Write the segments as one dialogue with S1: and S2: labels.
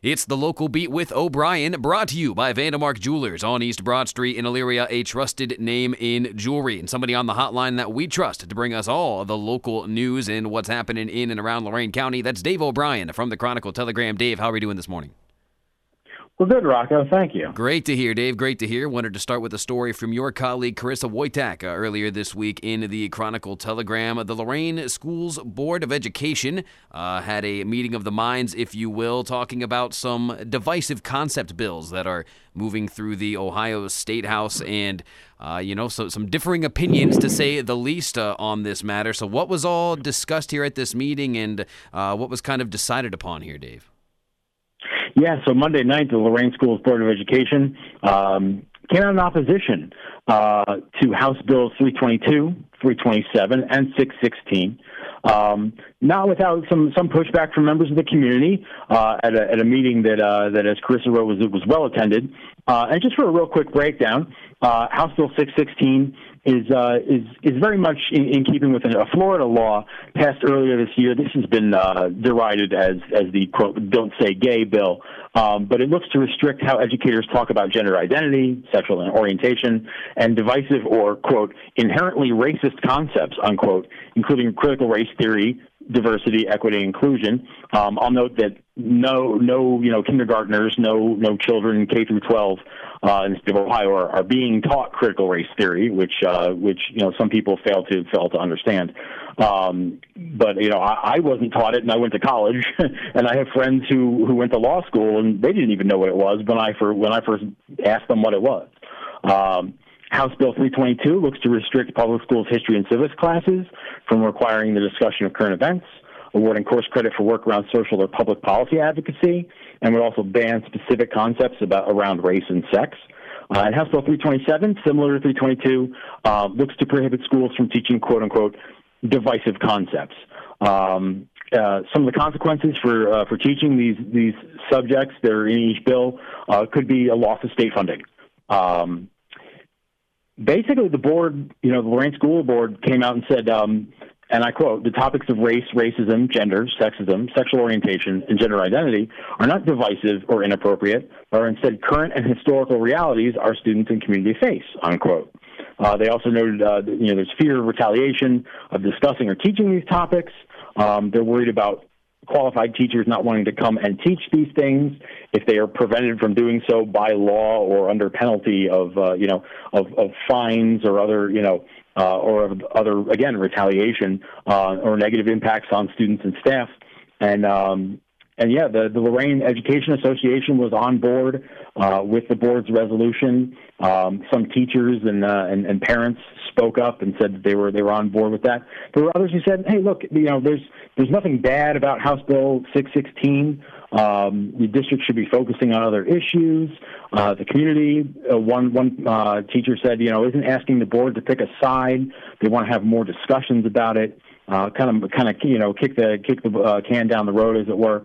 S1: It's the Local Beat with O'Brien, brought to you by Vandemark Jewelers on East Broad Street in Elyria, a trusted name in jewelry. And somebody on the hotline that we trust to bring us all the local news and what's happening in and around Lorain County. That's Dave O'Brien from the Chronicle Telegram. Dave, how are we doing this morning?
S2: Well, good, Rocco. Thank you.
S1: Great to hear, Dave. Great to hear. Wanted to start with a story from your colleague, Carissa Wojtak, earlier this week in the Chronicle Telegram. The Lorain Schools Board of Education had a meeting of the minds, if you will, talking about some divisive concept bills that are moving through the Ohio State House and, so some differing opinions, to say the least, on this matter. So what was all discussed here at this meeting and what was kind of decided upon here, Dave?
S2: Yeah, so Monday night, the Lorain Schools Board of Education came out in opposition to House Bills 322, 327, and 616. Not without some pushback from members of the community at a meeting that as Carissa wrote, was well attended. And just for a real quick breakdown, House Bill 616 is very much in keeping with a Florida law passed earlier this year. This has been derided as the, quote, "don't say gay" bill, but it looks to restrict how educators talk about gender identity, sexual orientation, and divisive or, quote, "inherently racist concepts," unquote, including critical race theory, diversity, equity, inclusion. I'll note that no kindergartners, no children K through 12 in the state of Ohio are being taught critical race theory, which some people fail to understand. But I wasn't taught it, and I went to college, and I have friends who went to law school, and they didn't even know what it was when I first asked them what it was. House Bill 322 looks to restrict public schools' history and civics classes from requiring the discussion of current events, awarding course credit for work around social or public policy advocacy, and would also ban specific concepts around race and sex. And House Bill 327, similar to 322, looks to prohibit schools from teaching, quote-unquote, divisive concepts. Some of the consequences for teaching these subjects that are in each bill could be a loss of state funding. Basically, the board, the Lorain School Board came out and said, and I quote, "the topics of race, racism, gender, sexism, sexual orientation, and gender identity are not divisive or inappropriate, but are instead current and historical realities our students and community face," unquote. They also noted, there's fear of retaliation of discussing or teaching these topics. They're worried about qualified teachers not wanting to come and teach these things if they are prevented from doing so by law or under penalty of fines or other, again, retaliation or negative impacts on students and staff. The Lorain Education Association was on board with the board's resolution. Some teachers and parents spoke up and said that they were on board with that. There were others who said, "Hey, look, there's nothing bad about House Bill 616. The district should be focusing on other issues. The community." One teacher said, "Isn't asking the board to pick a side. They want to have more discussions about it. Kind of, kick the can down the road, as it were."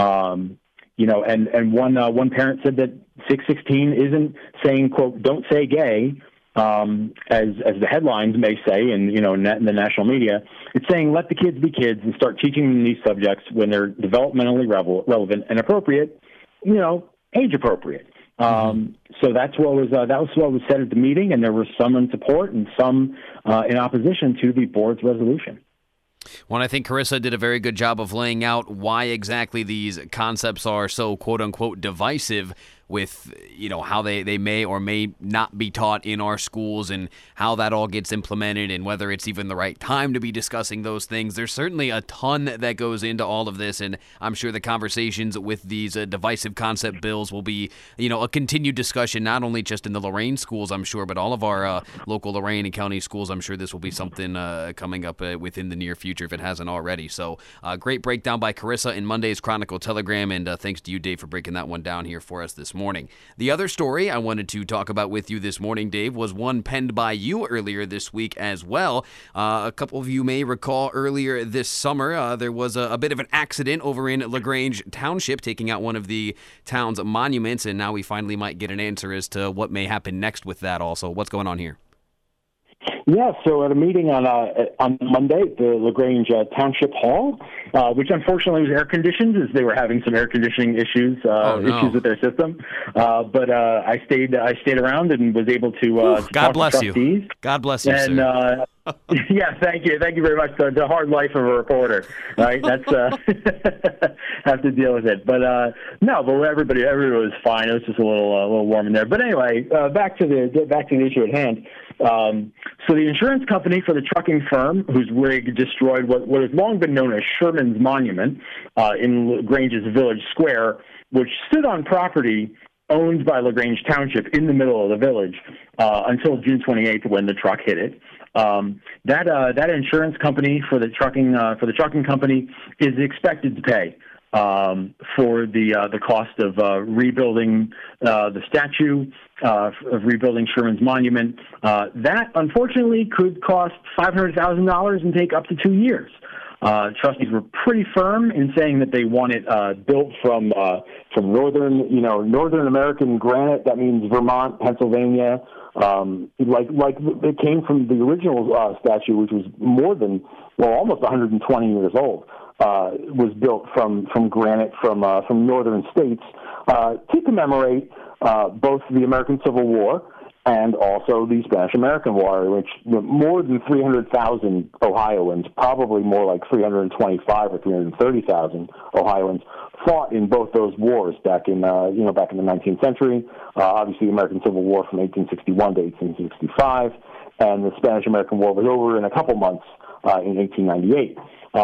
S2: And one parent said that 616 isn't saying, quote, "don't say gay," as the headlines may say in the national media. It's saying let the kids be kids and start teaching them these subjects when they're developmentally relevant and appropriate, age appropriate. So that was what was said at the meeting, and there was some in support and some in opposition to the board's resolution.
S1: Well, I think Carissa did a very good job of laying out why exactly these concepts are so quote-unquote divisive with, how they may or may not be taught in our schools and how that all gets implemented and whether it's even the right time to be discussing those things. There's certainly a ton that goes into all of this, and I'm sure the conversations with these divisive concept bills will be, a continued discussion, not only just in the Lorain schools, I'm sure, but all of our local Lorain and county schools. I'm sure this will be something coming up within the near future if it hasn't already. So great breakdown by Carissa in Monday's Chronicle Telegram, and thanks to you, Dave, for breaking that one down here for us this morning. The other story I wanted to talk about with you this morning, Dave, was one penned by you earlier this week as well. A couple of you may recall earlier this summer, there was a bit of an accident over in LaGrange Township, taking out one of the town's monuments, and now we finally might get an answer as to what may happen next with that also. What's going on here?
S2: Yeah, so at a meeting on Monday at the LaGrange Township Hall, which unfortunately was air conditioned, as they were having some air conditioning issues issues with their system. But I stayed around and was able to
S1: God
S2: talk
S1: bless
S2: to trustees.
S1: you. God bless you,
S2: And
S1: sir.
S2: yeah, thank you very much. The hard life of a reporter, right? That's have to deal with it. But no, but everybody was fine. It was just a little warm in there. But anyway, back to the issue at hand. So the insurance company for the trucking firm whose rig destroyed what has long been known as Sherman's Monument in LaGrange's Village Square, which stood on property owned by LaGrange Township in the middle of the village until June 28th when the truck hit it. That insurance company for the trucking company is expected to pay for the cost of rebuilding the statue, of rebuilding Sherman's Monument. That unfortunately could cost $500,000 and take up to 2 years. Trustees were pretty firm in saying that they want it built from Northern American granite. That means Vermont, Pennsylvania. Like it came from the original statue, which was almost 120 years old. Was built from granite from northern states to commemorate both the American Civil War and also the Spanish-American War, which more than 300,000 Ohioans, probably more like 325 or 330,000 Ohioans, fought in both those wars back in the 19th century. Obviously, the American Civil War from 1861 to 1865, and the Spanish-American War was over in a couple months in 1898.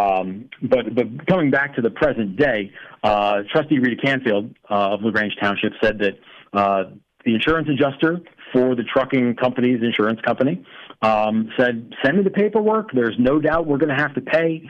S2: But coming back to the present day, Trustee Rita Canfield of LaGrange Township said that the insurance adjuster for the trucking company's insurance company said, "Send me the paperwork. There's no doubt we're going to have to pay."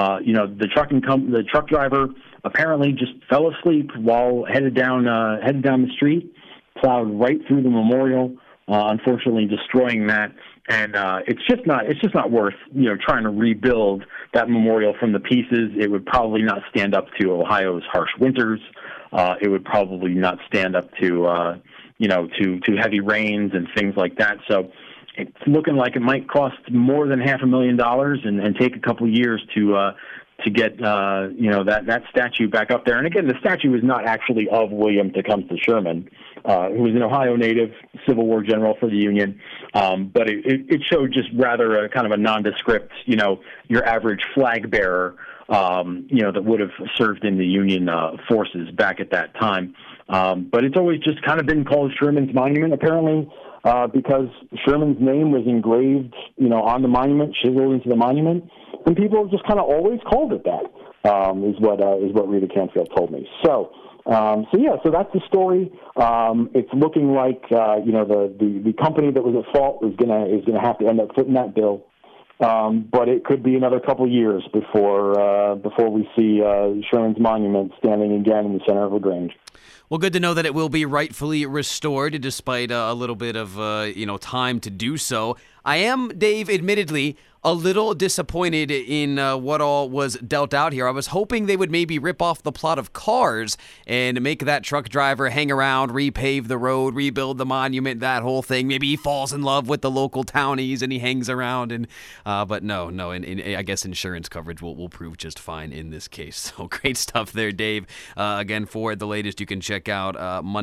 S2: The truck driver apparently just fell asleep while headed down the street, plowed right through the memorial, unfortunately destroying that. And it's just not worth trying to rebuild that memorial from the pieces. It would probably not stand up to Ohio's harsh winters. It would probably not stand up to to heavy rains and things like that. So it's looking like it might cost more than $500,000 and take a couple of years to get that statue back up there. And again, the statue is not actually of William Tecumseh Sherman, who was an Ohio native, Civil War general for the Union, but it showed just rather a kind of a nondescript, your average flag bearer, that would have served in the Union forces back at that time. But it's always just kind of been called Sherman's Monument, apparently, because Sherman's name was engraved, on the monument, chiseled into the monument, and people have just kind of always called it that. Is what Rita Canfield told me. So that's the story. It's looking like the company that was at fault is gonna have to end up footing that bill. But it could be another couple years before we see Sherman's Monument standing again in the center of LaGrange.
S1: Well, good to know that it will be rightfully restored, despite a little bit of time to do so. I am, Dave, admittedly, a little disappointed in what all was dealt out here. I was hoping they would maybe rip off the plot of Cars and make that truck driver hang around, repave the road, rebuild the monument, that whole thing. Maybe he falls in love with the local townies and he hangs around. But no, and I guess insurance coverage will prove just fine in this case. So great stuff there, Dave. Again, for the latest, you can check out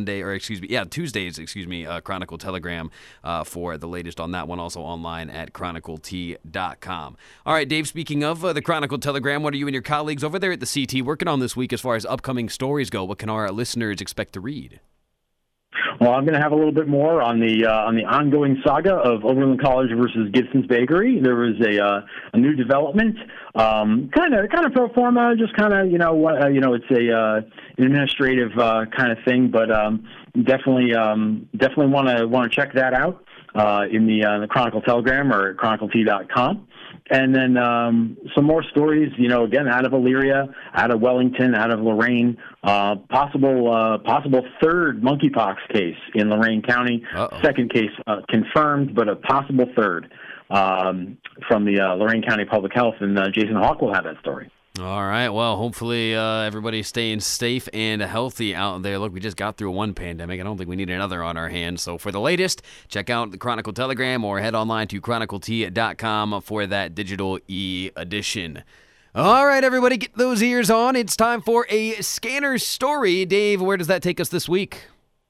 S1: Tuesday's Chronicle Telegram for the latest on that one. Also online at chroniclet.com. All right, Dave, speaking of the Chronicle Telegram, what are you and your colleagues over there at the CT working on this week as far as upcoming stories go? What can our listeners expect to read?
S2: Well, I'm going to have a little bit more on the ongoing saga of Oberlin College versus Gibson's Bakery. There was a new development, kind of pro forma, just kind of it's an administrative kind of thing, but definitely want to check that out in the Chronicle Telegram or at chroniclet.com. And then some more stories, again, out of Elyria, out of Wellington, out of Lorain, possible third monkeypox case in Lorain County. Uh-oh. Second case confirmed, but a possible third from the Lorain County Public Health, and Jason Hawk will have that story.
S1: All right. Well, hopefully everybody's staying safe and healthy out there. Look, we just got through one pandemic. I don't think we need another on our hands. So for the latest, check out the Chronicle Telegram or head online to chroniclet.com for that digital e-edition. All right, everybody, get those ears on. It's time for a scanner story. Dave, where does that take us this week?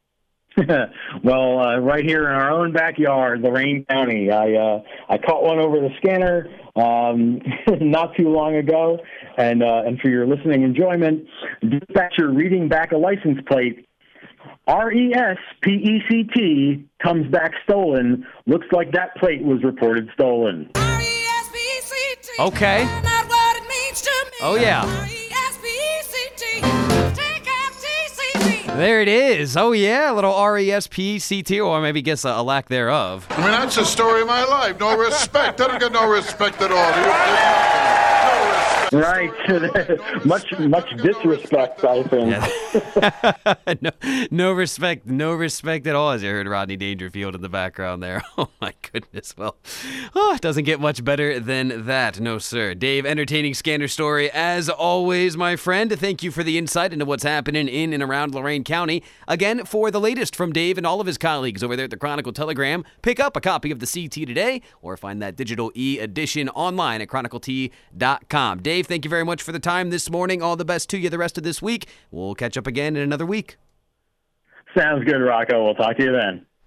S2: Well, right here in our own backyard, Lorain County. I caught one over the scanner not too long ago, and for your listening enjoyment, dispatcher reading back a license plate. RESPECT comes back stolen. Looks like that plate was reported stolen.
S3: RESPECT.
S1: Okay.
S3: Not what it means to me.
S1: Oh, yeah.
S3: RESPECT. Take out TCT.
S1: There it is. Oh, yeah, a little RESPCT, or maybe guess a lack thereof.
S4: I mean, that's the story of my life. No respect. I don't get no respect at all. No respect.
S2: Right. much disrespect, I think.
S1: No respect at all, as you heard Rodney Dangerfield in the background there. Oh, my goodness. Well, it doesn't get much better than that. No, sir. Dave, entertaining scanner story as always, my friend. Thank you for the insight into what's happening in and around Lorain County. Again, for the latest from Dave and all of his colleagues over there at the Chronicle Telegram, pick up a copy of the CT today or find that digital e-edition online at chroniclet.com. Dave, thank you very much for the time this morning. All the best to you the rest of this week. We'll catch up again in another week.
S2: Sounds good, Rocco. We'll talk to you then.